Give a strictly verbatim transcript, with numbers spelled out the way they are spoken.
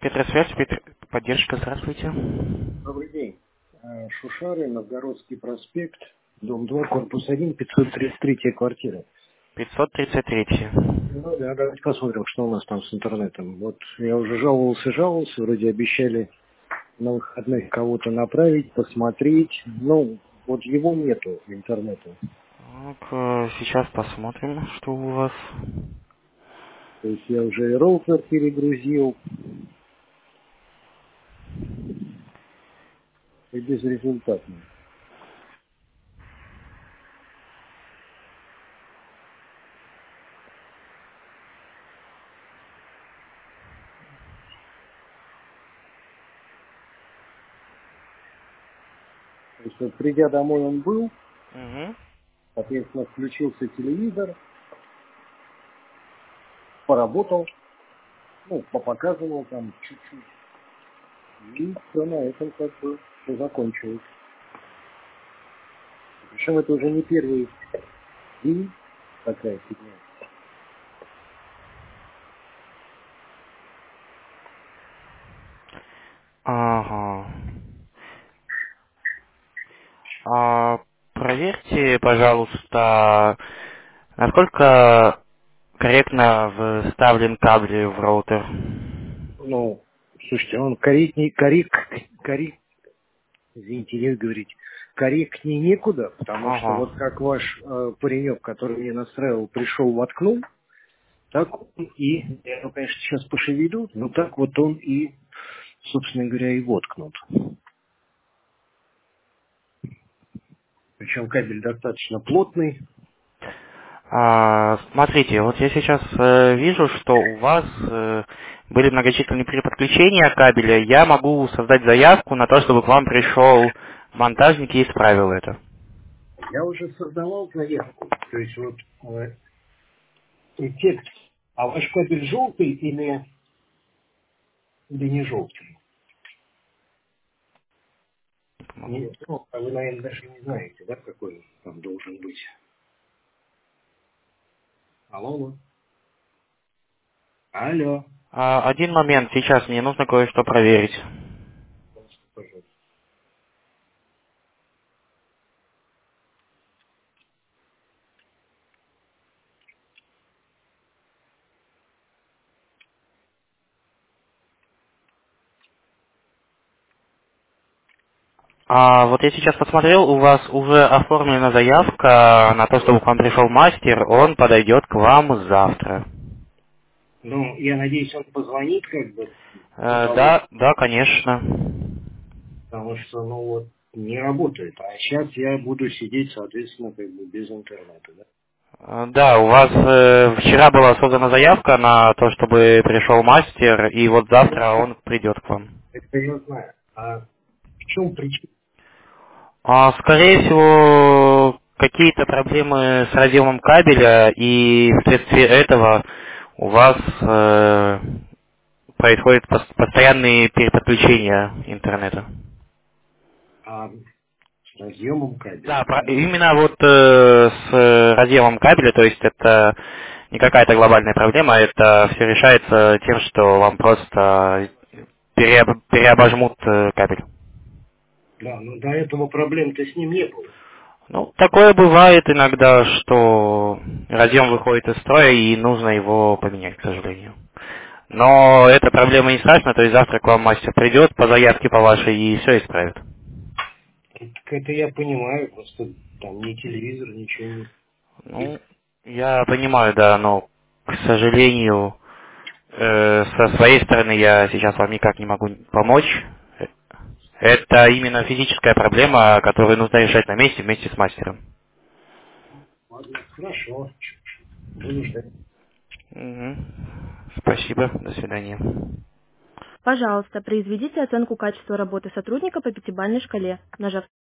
Петросвязь, Петр... поддержка, здравствуйте. Добрый день. Э, Шушары, Новгородский проспект, дом два, корпус один, пятьсот тридцать третья квартира. пятьсот тридцать три. Ну да, давайте посмотрим, что у нас там с интернетом. Вот я уже жаловался, жаловался, вроде обещали на выходных кого-то направить, посмотреть. Ну, вот его нету интернета. Так, э, сейчас посмотрим, что у вас. То есть я уже и роутер перегрузил, и безрезультатно. То есть вот придя домой он был, Угу. соответственно, включился телевизор, поработал, ну, попоказывал там чуть-чуть. И все на этом как бы все закончилось. Причем это уже не первый день такая фигня. Ага. А, проверьте, пожалуйста, насколько корректно вставлен кабель в роутер. Ну, слушайте, он корректней, коррект, коррект, извините, не говорить, корректнее некуда, потому что Ага. вот как ваш э, паренек, который мне настраивал, пришел, воткнул, так он и, я его, конечно, сейчас пошевелю, но так вот он и, собственно говоря, и воткнут. Причем кабель достаточно плотный. А, смотрите, вот я сейчас э, вижу, что у вас э, были многочисленные переподключения кабеля. Я могу создать заявку на то, чтобы к вам пришел монтажник и исправил это. Я уже создавал заявку. То есть вот э, эффект. А ваш кабель желтый или, или не желтый? Могу. Не, ну, а вы, наверное, даже не знаете, да, какой он там должен быть. Алло, алло. Алло. А, один момент, сейчас мне нужно кое-что проверить. Пожалуйста, пожалуйста. А, вот я сейчас посмотрел, у вас уже оформлена заявка на то, чтобы к вам пришел мастер, он подойдет к вам завтра. Ну, я надеюсь, он позвонит, как бы, до Э, того, да, да, конечно. потому что, ну, вот, не работает. А сейчас я буду сидеть, соответственно, как бы без интернета, да? Э, Да, у вас э, вчера была создана заявка на то, чтобы пришел мастер, и вот завтра он придет к вам. Это я знаю. А в чем причина? А, скорее всего, какие-то проблемы с разъемом кабеля, и вследствие этого у вас э, происходят пос- постоянные переподключения интернета. А с разъемом Да, кабеля, про- да? именно вот э, с э, разъемом кабеля, то есть это не какая-то глобальная проблема, это все решается тем, что вам просто переоб- переобожмут э, кабель. Да, но до этого проблем-то с ним не было. Ну, такое бывает иногда, что разъем выходит из строя и нужно его поменять, к сожалению. Но эта проблема не страшна, то есть завтра к вам мастер придет по заявке по вашей и все исправит. Так это я понимаю, просто там ни телевизор, ничего не... Ну, я понимаю, да, но, к сожалению, Э, со своей стороны я сейчас вам никак не могу помочь. Это именно физическая проблема, которую нужно решать на месте вместе с мастером. Ладно, хорошо. Буду ждать. Мгм. Спасибо, до свидания. Пожалуйста, произведите оценку качества работы сотрудника по пятибалльной шкале, нажав